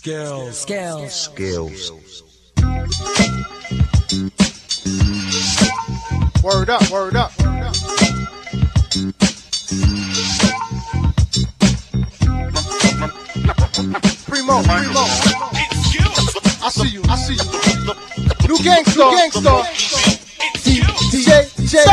Skills. Word up, word up. Primo. I see you. New gangsta. DJ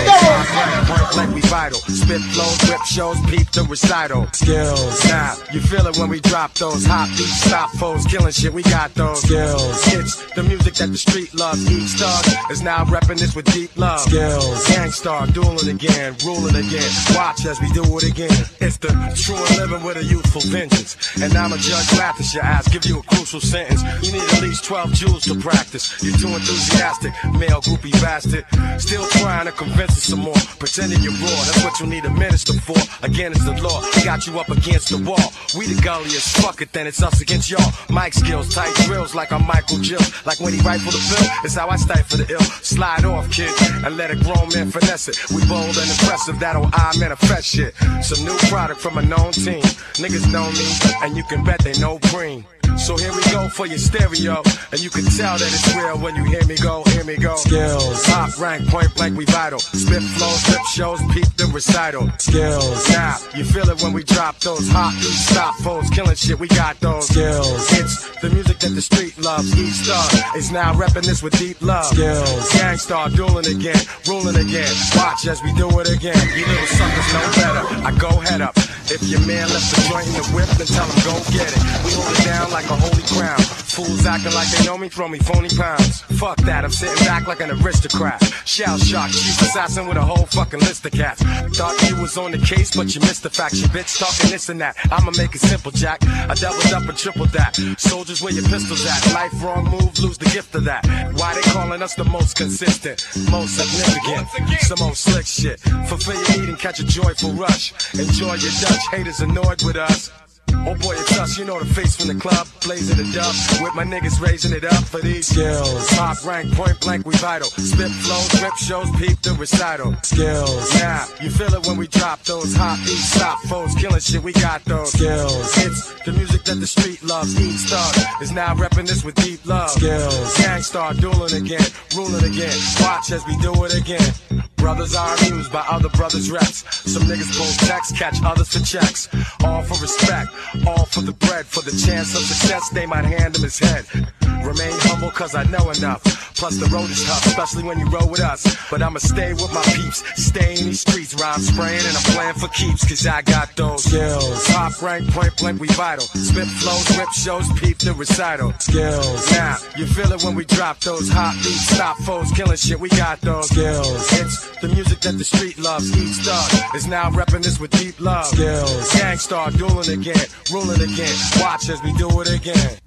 Like we vital. Spit flows, whip shows, peep the recital. Skills. Now, you feel it when we drop those hot beats, stop foes, killing shit, we got those. Skills. It's the music that the street loves. Each star is now repping this with deep love. Skills. Gangstar, dueling again, ruling again. Watch as we do it again. It's the true and living with a youthful vengeance. And I'm a judge, laugh at your ass, give you a crucial sentence. You need at least 12 joules to practice. You're too enthusiastic, male groupie bastard. Still trying to convince us some more. Pretending you're raw, that's what you need a minister for. Again, it's the law, got you up against the wall. We the gulliest, fuck it, then it's us against y'all. Mic skills, tight drills like I'm Michael Jill. Like when he rifle the bill, it's how I stifle the ill. Slide off, kid, and let a grown man finesse it. We bold and impressive, that'll I manifest shit. Some new product from a known team. Niggas know me, and you can bet they know Preem. So here we go for your stereo, and you can tell that it's real when you hear me go. Skills. Top rank, point blank, we vital. Spit flows, rip shows, peep the recital. Skills. Now, you feel it when we drop those hot beats, stop foes, killing shit, we got those. Skills. It's the music that the street loves. Each star is now repping this with deep love. Skills. Gangstar, dueling again, ruling again. Watch as we do it again. You little suckers know better. I go head up. If your man left the joint in the whip, then tell him go get it. We hold it down like a holy crown. Fools acting like they know me, throw me phony pounds. Fuck that, I'm sitting back like an aristocrat. Shell shock, chief assassin with a whole fucking list of cats. Thought you was on the case, but you missed the facts. You bitch talking this and that. I'ma make it simple, Jack. I doubled up and tripled that. Soldiers, where your pistols at? Life wrong move, lose the gift of that. Why they calling us the most consistent, most significant, some old slick shit. Fulfill your need and catch a joyful rush. Enjoy your Dutch, haters annoyed with us. Oh boy, it's us, you know the face from the club, blazing it up, with my niggas raising it up for these Skills. Top rank, point blank, we vital. Spit flows, rip shows, peep the recital. Skills. Now, you feel it when we drop those hot beats, stop foes, killing shit, we got those. Skills. It's the music that the street loves. Each star is now repping this with deep love. Skills. Gangstar, dueling again, ruling again. Watch as we do it again. Brothers are amused by other brothers' reps. Some niggas pull checks, catch others for checks. All for respect, all for the bread. For the chance of success, they might hand him his head. Remain humble cause I know enough. Plus the road is tough, especially when you roll with us. But I'ma stay with my peeps, stay in these streets. Rhyme spraying and I'm playing for keeps, cause I got those Skills. Top rank, point blank, we vital. Spit flows, rip shows, peep the recital. Skills. Now, you feel it when we drop those hot beats, stop foes, killing shit, we got those Skills. It's the music that the street loves. Each star is now repping this with deep love. Skills. Gangstar, dueling again, ruling again. Watch as we do it again.